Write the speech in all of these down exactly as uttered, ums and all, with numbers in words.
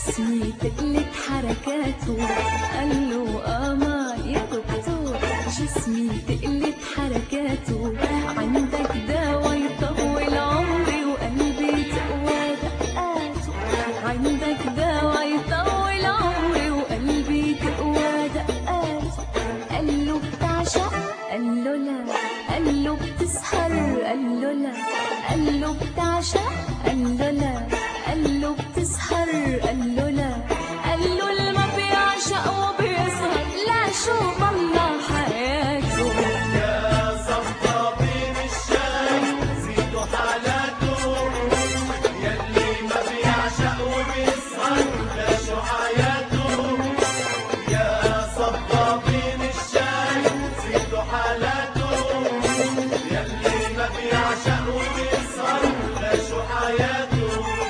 جسمي تقلت حركاته. قال له امان يا دكتور، جسمي تقلت حركاته. عندك دوا يطول عمري وقلبي تقوى دقاته. عندك دوا يطول عمري وقلبي تقوى دقاته. قال له بتعشق؟ قال له لا. قال له بتسهر؟ قال له لا. قال له بتعشق؟ قال له لا. قال له بتسهر؟ قال له لا. قال له اللي ما بيعشق وبيسهر لا شو والله حياته. يا صبابين الشاي زيدوا حالاته، يلي ما بيعشق وبيسهر لا شو حياته. يا صبابين الشاي زيدوا حالاته، يلي ما بيعشق وبيسهر لا شو حياته.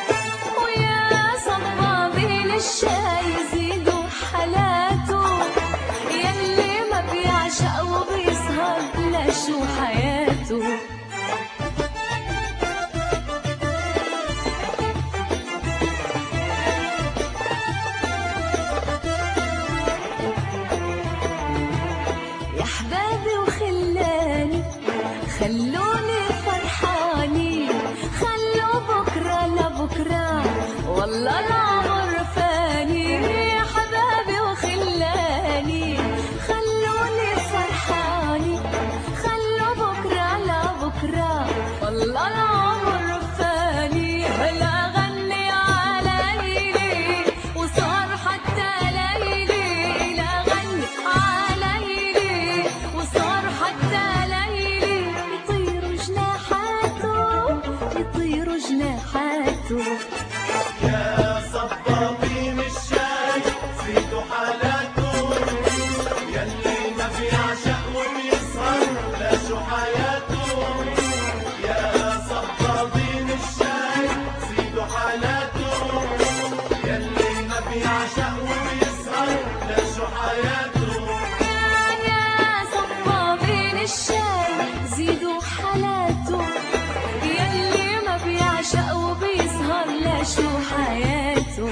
الشاي زيدوا حالاته، يلي ما بيعشق وبيسهر لا شو حياته. يا حبابي وخلاني خلوني فرحاني، خلوا بكرة لبكرة والله العمر فاني. يا حبابي وخلاني خلوني فرحاني، خلوا بكرة لبكرة والله العمر فاني. هلا غني على ليلي وصار حتى ليلي، لا غني على ليلي وصار حتى ليلي. يطيروا جناحاته يطيروا جناحاته. يا صبابين الشاي زيدوا حالاته، يلي ما بيعشق وبيسهر لا شو حياته. يا صبابين الشاي زيدوا حالاته، يلي ما بيعشق وبيسهر لا شو حياته. يا صبابين الشاي زيدوا حالاته، يلي ما بيعشق وبيسهر لا شو حياته.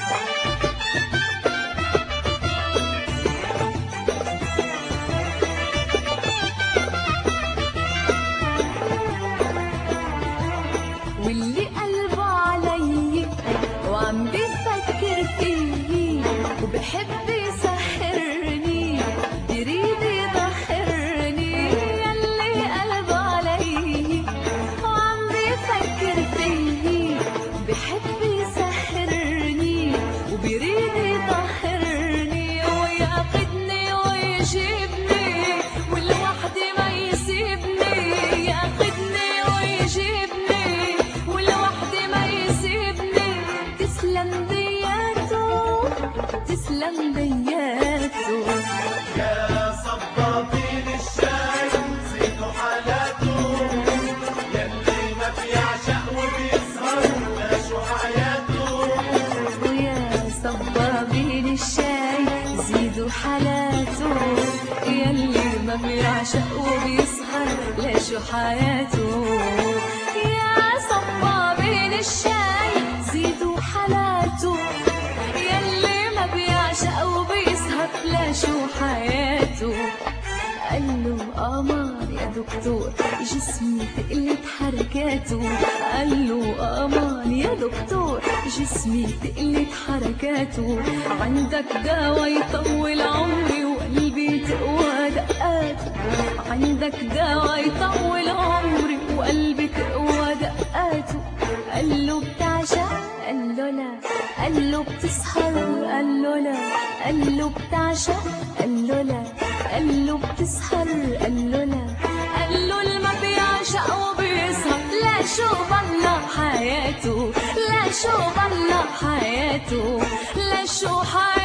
واللي قلبه علي وعم بيفكر فيي وبحب يسحرني بريد يضحرني. يلي قلبه علي وعم بيفكر فيي بحب يسحرني وبريد يضحرني. وياخدني ويجيبني والوحدي ما يسيبني. ياخدني ويجيبني والوحدي ما يسيبني. تسلم دياته تسلم دياته. يا صبابين الشاي زيدوا حالاته، يلي ما بيعشق وبيسهر لا شو حياته. ويا صبابين الشاي زيدوا حالاته، يلي ما بيعشق وبيسهر لا شو حياته. يا صبابين الشاي زيدوا حالاته، يلي ما بيعشق وبيسهر لا شو حياته. قال له امان يا دكتور، جسمي تقلت حركاته. قال له امان يا دكتور، جسمي تقلت حركاته. عندك دوا يطول عمري وقلبي تقوى دقاته. عندك دوا يطول عمري وقلبي تقوى دقاته. قال له بتعشق؟ قال له لا. قال له بتسهر؟ قال له لا. قال له بتعشق؟ قال له لا. قال له بتسهر؟ قال له لا. قال له اللي ما بيعشق وبيسهر لا شو والله حياته. لا شو والله حياته. لا شو حياته.